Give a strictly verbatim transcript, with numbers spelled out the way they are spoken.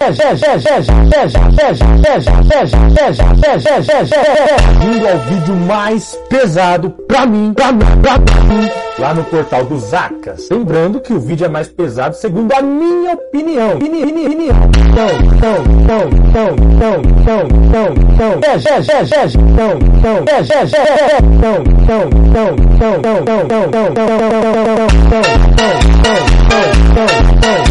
Vindo ao vídeo mais pesado pra mim, pra mim, pra mim, lá no portal do Zacas. Lembrando que o vídeo é mais pesado segundo a minha opinião. Opinião. Então, então, então, então, então, então, então, então, então, então, então, então, então, então, então,